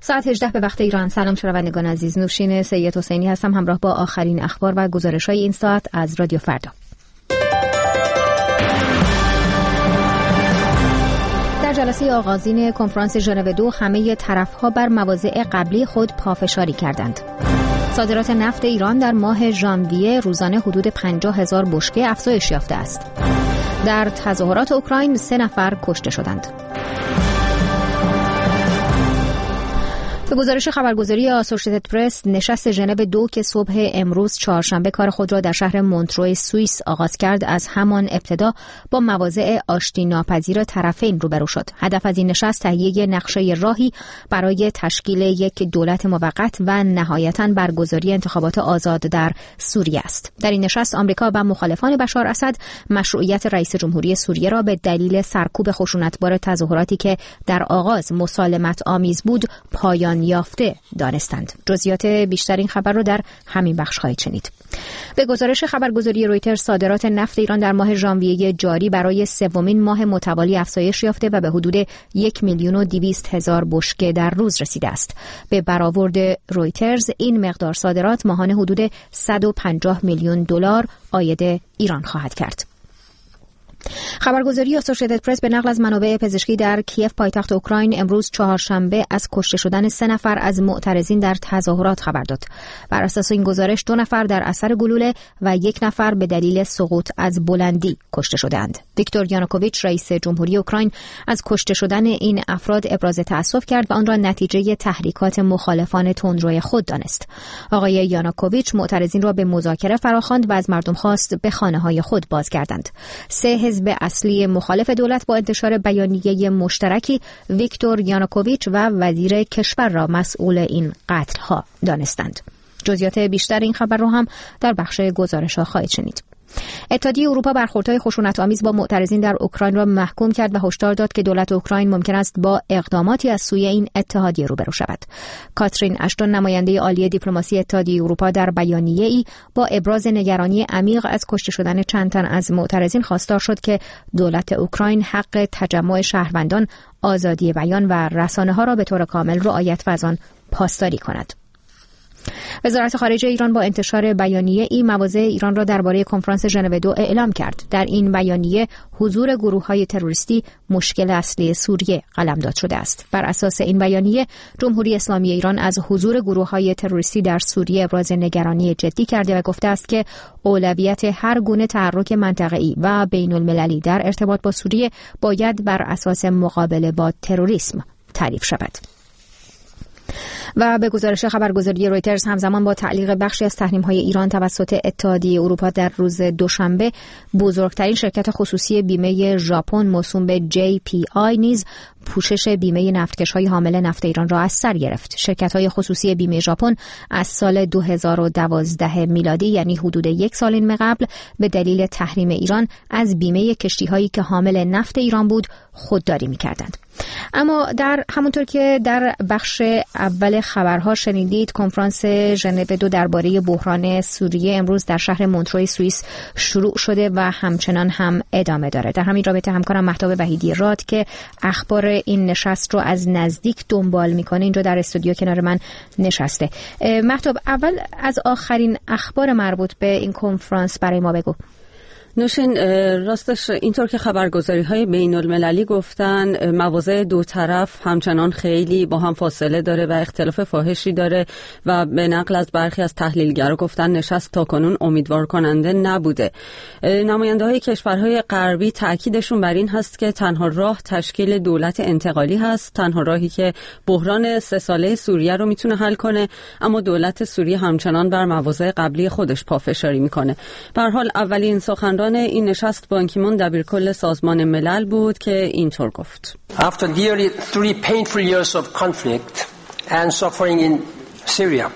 ساعت 18 به وقت ایران. سلام شنوندگان عزیز، نوشین سید حسینی هستم همراه با آخرین اخبار و گزارش‌های این ساعت از رادیو فردا. در جلسه آغازین کنفرانس ژنو 2 همه طرف‌ها بر مواضع قبلی خود پافشاری کردند. صادرات نفت ایران در ماه ژانویه روزانه حدود 50,000 بشکه افزایش یافته است. در تظاهرات اوکراین 3 نفر کشته شدند. به گزارش خبرگزاری آسوشییتد پرس، نشست ژنو 2 که صبح امروز چهارشنبه کار خود را در شهر مونترو سوئیس آغاز کرد، از همان ابتدا با مواضع آشتی ناپذیر طرفین روبرو شد. هدف از این نشست تهیه نقشه راهی برای تشکیل یک دولت موقت و نهایتاً برگزاری انتخابات آزاد در سوریه است. در این نشست آمریکا و مخالفان بشار اسد مشروعیت رئیس جمهوری سوریه را به دلیل سرکوب خشونتبار تظاهراتی که در آغاز مسالمت آمیز بود پایان یافته دانستند. جزئیات بیشتر این خبر رو در همین بخش خواهید شنید. به گزارش خبرگزاری رویترز، صادرات نفت ایران در ماه ژانویه جاری برای سومین ماه متوالی افزایش یافته و به حدود 1,200,000 بشکه در روز رسیده است. به برآورد رویترز این مقدار صادرات ماهانه حدود 150 میلیون دلار عاید ایران خواهد کرد. خبرگزاری آسوشییتد پرس به نقل از منابع پزشکی در کیف پایتخت اوکراین امروز چهارشنبه از کشته شدن 3 نفر از معترضین در تظاهرات خبر داد. بر اساس این گزارش 2 نفر در اثر گلوله و 1 نفر به دلیل سقوط از بلندی کشته شدند. ویکتور یانوکوویچ رئیس جمهوری اوکراین از کشته شدن این افراد ابراز تأسف کرد و آن را نتیجه تحریکات مخالفان تندروی خود دانست. آقای یانوکوویچ معترضین را به مذاکره فراخواند و از مردم خواست به خانه‌های خود بازگردند. 3 حزب اصلی مخالف دولت با انتشار بیانیه مشترکی ویکتور یانوکوویچ و وزیر کشور را مسئول این قتل‌ها دانستند. جزئیات بیشتر این خبر رو هم در بخش گزارش‌ها خواهید شنید. اتحادیه اروپا برخوردهای خشونت‌آمیز با معترضین در اوکراین را محکوم کرد و هشدار داد که دولت اوکراین ممکن است با اقداماتی از سوی این اتحادیه روبرو شود. کاترین اشتون، نماینده عالی دیپلماسی اتحادیه اروپا، در بیانیه‌ای با ابراز نگرانی عمیق از کشته شدن چند تن از معترضین خواستار شد که دولت اوکراین حق تجمع شهروندان، آزادی بیان و رسانه‌ها را به طور کامل رعایت و از آن پاسداری کند. وزارت خارجه ایران با انتشار بیانیه‌ای مواضع ایران را درباره کنفرانس ژنو 2 اعلام کرد. در این بیانیه حضور گروه‌های تروریستی مشکل اصلی سوریه قلمداد شده است. بر اساس این بیانیه جمهوری اسلامی ایران از حضور گروه‌های تروریستی در سوریه ابراز نگرانی جدی کرده و گفته است که اولویت هر گونه تحرک منطقه‌ای و بین‌المللی در ارتباط با سوریه باید بر اساس مقابله با تروریسم تعریف شود. و به گزارش خبرگزاری رویترز، همزمان با تعلیق بخشی از تحریم‌های ایران توسط اتحادیه اروپا در روز دوشنبه، بزرگترین شرکت خصوصی بیمه ژاپن موسوم به JPI نیز پوشش بیمه نفتکش‌های حامل نفت ایران را از سر گرفت. شرکت‌های خصوصی بیمه ژاپن از سال 2012 میلادی، یعنی حدود 1 سال این قبل، به دلیل تحریم ایران از بیمه کشتی‌هایی که حامل نفت ایران بود خودداری می‌کردند. اما در همونطور که در بخش اول خبرها شنیدید، کنفرانس ژنو 2 درباره بحران سوریه امروز در شهر مونترو سوئیس شروع شده و همچنان هم ادامه داره. در همین رابطه همکارم مهتاب وحیدی راد که اخبار این نشست رو از نزدیک دنبال میکنه اینجا در استودیو کنار من نشسته. مهتاب، اول از آخرین اخبار مربوط به این کنفرانس برای ما بگو. نوشین، راستش اینطور که خبرگزاری‌های بین‌المللی گفتن، مواضع دو طرف همچنان خیلی با هم فاصله داره و اختلاف فاحشی داره و به نقل از برخی از تحلیلگران گفتن نشست تاکنون امیدوار کننده نبوده. نماینده‌های کشورهای غربی تاکیدشون بر این هست که تنها راه تشکیل دولت انتقالی هست، تنها راهی که بحران 3 ساله سوریه رو میتونه حل کنه، اما دولت سوریه همچنان بر مواضع قبلی خودش پافشاری میکنه. به هر حال اولین سخنران این نشست بان کی مون دبیرکل سازمان ملل بود که اینطور گفت: After nearly 3 painful years of conflict and suffering in Syria,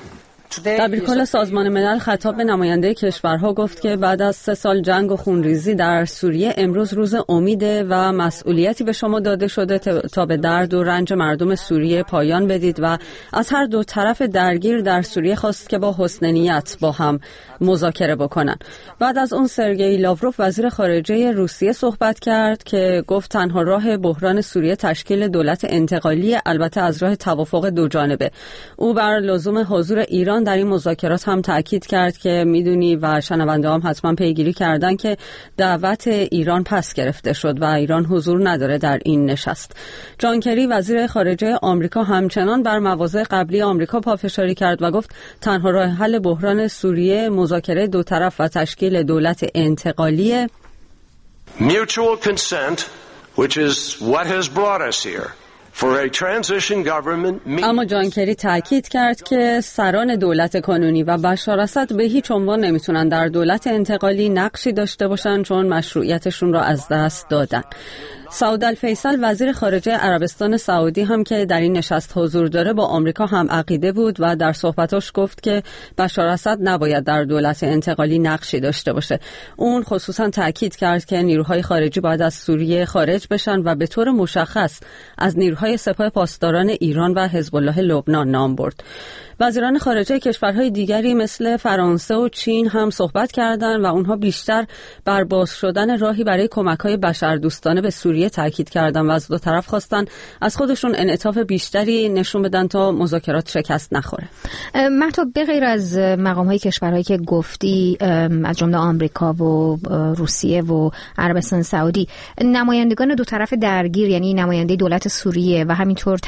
دبیرکل سازمان ملل خطاب به نماینده کشورها گفت که بعد از 3 سال جنگ و خونریزی در سوریه امروز روز امیده و مسئولیتی به شما داده شده تا به درد و رنج مردم سوریه پایان بدید و از هر دو طرف درگیر در سوریه خواست که با حسن نیت با هم مذاکره بکنن. بعد از اون سرگئی لاوروف وزیر خارجه روسیه صحبت کرد که گفت تنها راه بحران سوریه تشکیل دولت انتقالی، البته از راه توافق دو جانبه. او بر لزوم حضور ایران در این مذاکرات هم تاکید کرد که میدونی و شنونده هم حتما پیگیری کردن که دعوت ایران پس گرفته شد و ایران حضور نداره در این نشست. جان کری وزیر خارجه آمریکا همچنان بر مواضع قبلی آمریکا پافشاری کرد و گفت تنها راه حل بحران سوریه مذاکره دو طرف و تشکیل دولت انتقالیه. Mutual consent, which is what has brought us here. اما جان کری تاکید کرد که سران دولت کنونی و بشار اسد به هیچ عنوان نمیتونن در دولت انتقالی نقشی داشته باشن چون مشروعیتشون را از دست دادن. سعود الفیصل وزیر خارجه عربستان سعودی هم که در این نشست حضور داره با آمریکا هم عقیده بود و در صحبتاش گفت که بشار اسد نباید در دولت انتقالی نقشی داشته باشه. اون خصوصا تاکید کرد که نیروهای خارجی باید از سوریه خارج بشن و به طور مشخص از نیروهای سپاه پاسداران ایران و حزب الله لبنان نام برد. وزیران خارجه کشورهای دیگری مثل فرانسه و چین هم صحبت کردند و اونها بیشتر بر باز شدن راهی برای کمک‌های بشردوستانه به سوریه تاکید کردند و از دو طرف خواستن از خودشون انعطاف بیشتری نشون بدن تا مذاکرات شکست نخوره. مهتاب، به غیر از مقام‌های کشورهایی که گفتی از جمله آمریکا و روسیه و عربستان سعودی، نمایندگان دو طرف درگیر یعنی نماینده دولت سوریه و همینطور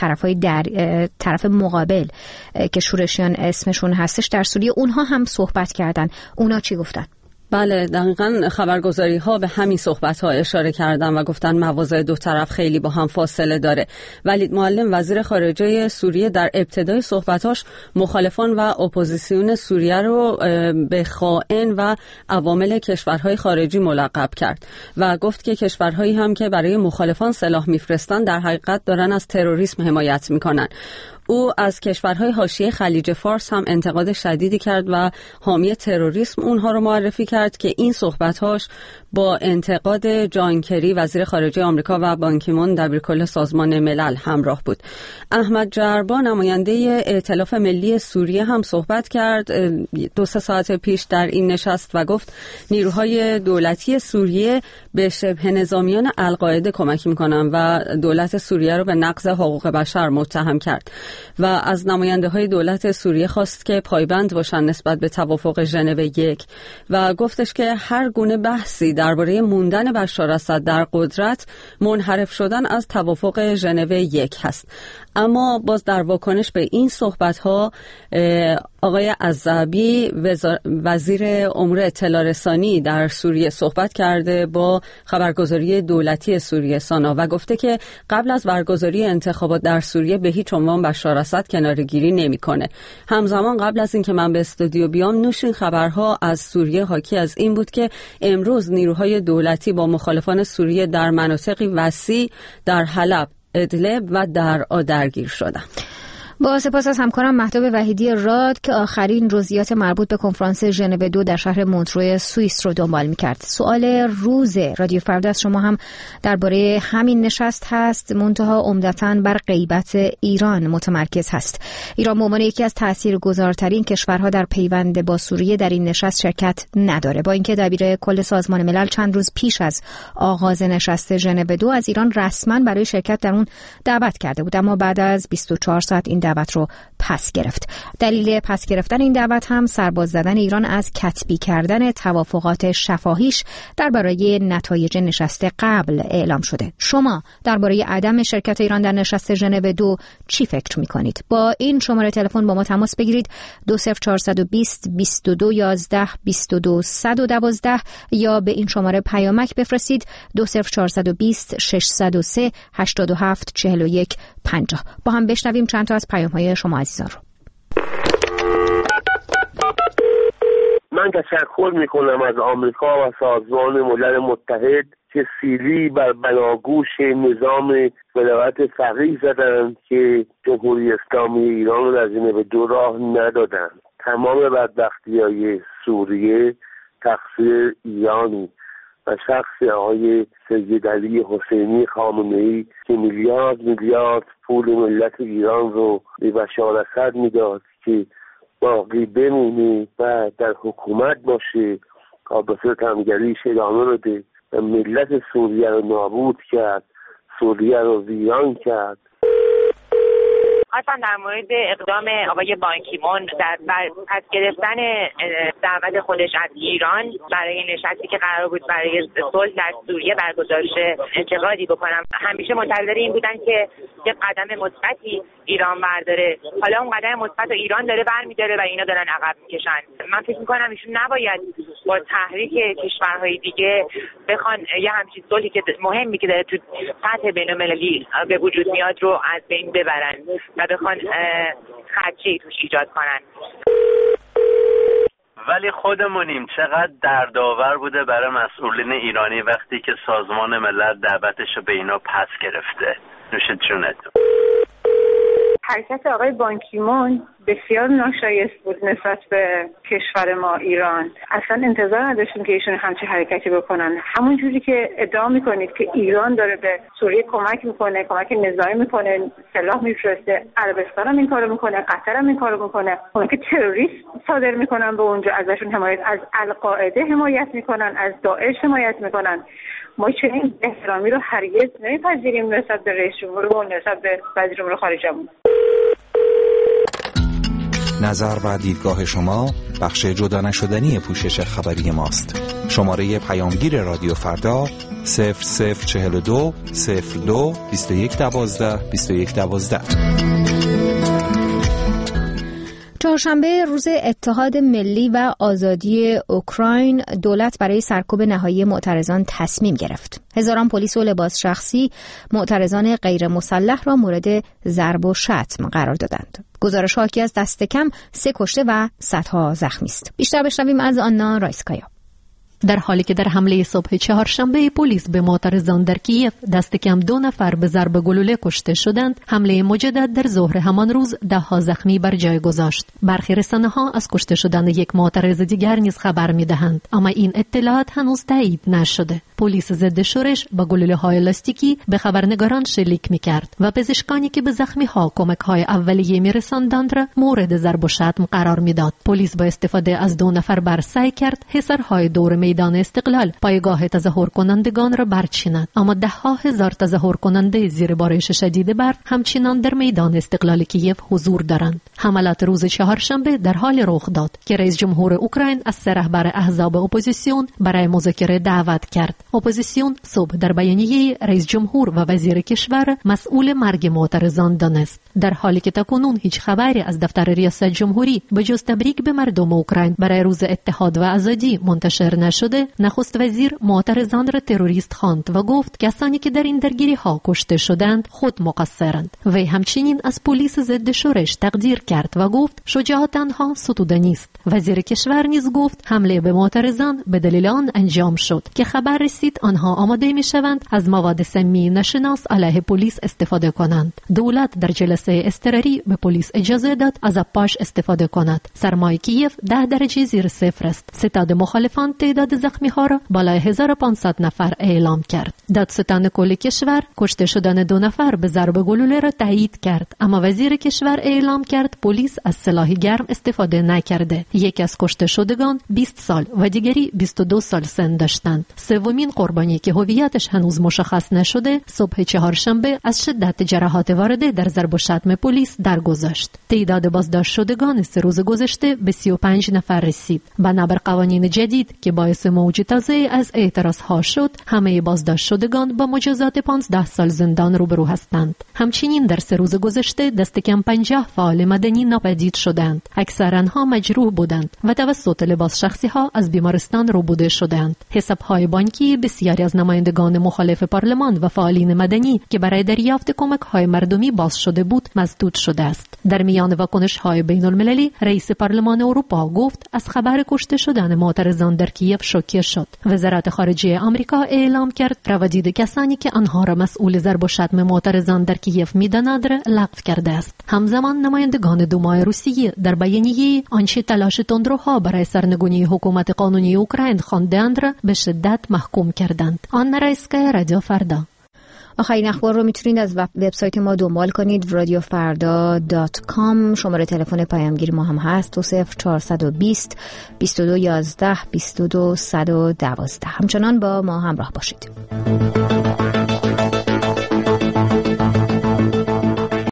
طرف مقابل که شورشیان اسمشون هستش در سوریه، اونها هم صحبت کردن. اونا چی گفتن؟ بله، دقیقاً خبرگزاری ها به همین صحبت ها اشاره کردن و گفتن مواضع دو طرف خیلی با هم فاصله داره. ولید معلم وزیر خارجه سوریه در ابتدای صحبتاش مخالفان و اپوزیسیون سوریه رو به خائن و عوامل کشورهای خارجی ملقب کرد و گفت که کشورهایی هم که برای مخالفان سلاح میفرستن در حقیقت دارن از تروریسم حمایت میکنن. او از کشورهای حاشیه خلیج فارس هم انتقاد شدیدی کرد و حامی تروریسم اونها رو معرفی کرد که این صحبت‌هاش با انتقاد جان کری وزیر خارجه آمریکا و بان کی مون دبیرکل سازمان ملل همراه بود. احمد جربا نماینده ائتلاف ملی سوریه هم صحبت کرد 2-3 ساعت پیش در این نشست و گفت نیروهای دولتی سوریه به شبه نظامیان القاعده کمک می‌کنن و دولت سوریه رو به نقض حقوق بشر متهم کرد و از نماینده‌های دولت سوریه خواست که پایبند باشن نسبت به توافق ژنو 1 و گفتش که هر گونه بحثی درباره موندن بشار اسد در قدرت منحرف شدن از توافق ژنو 1 هست. اما باز در واکنش به این صحبت‌ها آقای عزابی وزیر امور اطلاع رسانی در سوریه صحبت کرده با خبرگزاری دولتی سوریه سانا و گفته که قبل از برگزاری انتخابات در سوریه به هیچ عنوان بشار اسد کناره‌گیری نمی‌کنه. همزمان قبل از اینکه من به استودیو بیام نوشین خبرها از سوریه حاکی از این بود که امروز نیروهای دولتی با مخالفان سوریه در مناطقی وسیع در حلب، ادلب و درعا درگیر شدند. با سپاس از همکارم مهتاب وحیدی راد که آخرین جزئیات مربوط به کنفرانس ژنو 2 در شهر مونترو سوئیس رو دنبال می‌کرد. سوال روز رادیو فردا از شما هم درباره همین نشست هست، منتها عمدتاً بر غیبت ایران متمرکز هست. ایران به عنوان یکی از تاثیرگذارترین کشورها در پیوند با سوریه در این نشست شرکت نداره، با اینکه دبیر کل سازمان ملل چند روز پیش از آغاز نشست ژنو 2 از ایران رسما برای شرکت در اون دعوت کرده بود، اما بعد از 24 ساعت این دعوت رو پس گرفت. دلیل پس گرفتن این دعوت هم سرباز زدن ایران از کتبی کردن توافقات شفاهیش درباره نتایج نشست قبل اعلام شده. شما درباره عدم شرکت ایران در نشست ژنو 2 چی فکر می‌کنید؟ با این شماره تلفن با ما تماس بگیرید 20420 22 11 22 112 یا به این شماره پیامک بفرستید 20420 603 87 41 50. با هم بشنویم چند تا از پیام‌های شما عزیزان رو. من تشکر میکنم از آمریکا و سازمان ملل متحد که سیلی بر بناگوش نظام ولایت فقیه زدند که جمهوری اسلامی ایران رو در ژنو 2 راه ندادند. تمام بدبختی‌های سوریه تقصیر ایرانی و شخص آقای سید علی حسینی خامنه‌ای که میلیارد پول ملت ایران رو به بشار اسد میداد که باقی بمونه و در حکومت باشه، قابل‌صد تمگریش ادامه بده و ملت سوریه رو نابود کرد، سوریه رو ویران کرد. خواستم در مورد اقدام آقای بان کی مون در پس گرفتن دعوت خودش از ایران برای نشستی که قرار بود برای صلح در سوریه برگزار شه انتقادی بکنم. همیشه منتظر این بودن که یه قدم مثبتی ایران برداره، حالا اون قدم مثبت ایران داره برمی‌داره و اینا دارن عقب میکشن. من فکر می‌کنم ایشون نباید با تحریک کشورهای دیگه بخوان یه همچین صلحی که مهمی که داره تو سطح بین‌المللی به وجود میاد رو از بین ببرن و بخوان خدشه‌ای توش ایجاد کنن. ولی خودمونیم چقدر دردآور بوده برای مسئولین ایرانی وقتی که سازمان ملل دعوتش رو به اینا پس گرفته. نوش جونت. حرکت آقای بان کی مون بسیار ناشایست بود نسبت به کشور ما ایران. اصلا انتظار نداشتیم که ایشون همچین حرکتی بکنن. همون جوری که ادعا میکنید که ایران داره به سوریه کمک میکنه، کمک نظامی میکنه، سلاح میفرسته، عربستان هم این کارو میکنه، قطر هم این کارو میکنه، اون که تروریست صادر میکنن به اونجا، ازشون حمایت، از القاعده حمایت میکنن، از داعش حمایت میکنن. ما چنین احترامی رو هرگز نمیپذیریم نسبت به رئیس جمهورمون، نسبت به وزیر امور خارجه‌مون. نظر و دیدگاه شما بخش جدا نشدنی پوشش خبری ماست. شماره پیامگیر رادیو فردا 0042 02 2112 2112. چهارشنبه روز اتحاد ملی و آزادی اوکراین دولت برای سرکوب نهایی معترضان تصمیم گرفت. هزاران پلیس و لباس شخصی معترضان غیر مسلح را مورد ضرب و شتم قرار دادند. گزارش حاکی از دست کم 3 کشته و صدها زخمی است. بیشتر بشنویم از آنا رایسکایا. در حالی که در حمله صبح چهارشنبه پلیس به معترضان در کیف دست کم 2 نفر به ضرب گلوله کشته شدند، حمله مجدد در ظهر همان روز 10 زخمی بر جای گذاشت. برخی رسانه‌ها از کشته شدن یک معترض دیگر نیز خبر می‌دهند، اما این اطلاعات هنوز تایید نشده. پلیس ضد شورش با گلوله‌های لاستیکی به خبرنگاران شلیک می‌کرد و پزشکانی که به زخمی‌ها کمک‌های اولیه می‌رساندند را مورد ضرب و شتم قرار می‌داد. پلیس با استفاده از 2 نفر بر سعی کرد حصارهای دور میدان استقلال پایگاه تظاهر کنندگان را برچیند، اما 10,000 تظاهر کننده زیر بارش شدید برف همچنان در میدان استقلال کیف حضور دارند. حملات روز چهارشنبه در حال رخ داد که رئیس جمهور اوکراین از 3 رهبر احزاب اپوزیسیون برای مذاکره دعوت کرد. اپوزیسیون صبح در بیانیه رئیس جمهور و وزیر کشور مسئول مرگ معترضان دانست، در حالی که تاکنون هیچ خبری از دفتر ریاست جمهوری به جز تبریک به مردم اوکراین برای روز اتحاد و آزادی منتشر نشده. نخست وزیر معترضان را تروریست خواند و گفت کسانی که در این درگیری ها کشته شدند خود مقصرند. وی همچنین از پلیس ضد شورش تقدیر کرد و گفت شجاعت آنها ستودنی است. وزیر کشور نیز گفت حمله به معترضان به دلیل آن انجام شد که خبر رسید آنها آماده میشوند از مواد سمی ناشناس علیه پلیس استفاده کنند. دولت در جلسه اضطراری به پلیس اجازه داد از پاش استفاده کند. سرمای کیف 10 درجه زیر صفر است. ستاد مخالفان تعداد زخمی ها را بالای 1500 نفر اعلام کرد. دادستان کل کشور کشته شدن 2 نفر به ضرب گلوله را تایید کرد، اما وزیر کشور اعلام کرد پلیس از سلاح گرم استفاده نکرده. یکی از کشته شدگان 20 سال و دیگری 22 سال سن داشتند. سومین قربانی که هویتش هنوز مشخص نشده صبح چهارشنبه از شدت جراحات وارده در ضرب و شتم پلیس درگذشت. تعداد بازداشت شدگان 3 روز گذشته به 35 نفر رسید. بنابر قوانین جدید که باعث موج تازه از اعتراضها شد، همه بازداشت شدگان با مجازات 15 سال زندان روبرو هستند. همچنین در 3 روز گذشته دست کم 50 فعال مدنی ناپدید شدند. اکثر آنها مجروح بودند و توسط لباس شخصی ها از بیمارستان ربوده شدند. حسابهای بانکی بسیاری از نمایندگان مخالف پارلمان و فعالین مدنی که برای دریافت کمک‌های مردمی باز شده بود مسدود شده است. در میان واکنش‌های بین‌المللی رئیس پارلمان اروپا گفت از خبر کشته شدن معترضان در کیف شوکه شد. وزارت خارجه آمریکا اعلام کرد روادید کسانی که آنها را مسئول ضرب و شتم معترضان در کیف می‌دانند را لغو کرده است. همزمان نمایندگان دومای روسیه در بیانیه آنچه تلاش تندروها برای سرنگونی حکومت قانونی اوکراین خواندند را به شدت محکوم کردند. آن رئیسکای رادیو فردا. آخرین اخبار رو میتونید از وبسایت ما دنبال کنید radiofarda.com. شماره تلفن پیامگیر ما هم هست 20420 2211 22 112. همچنان با ما همراه باشید.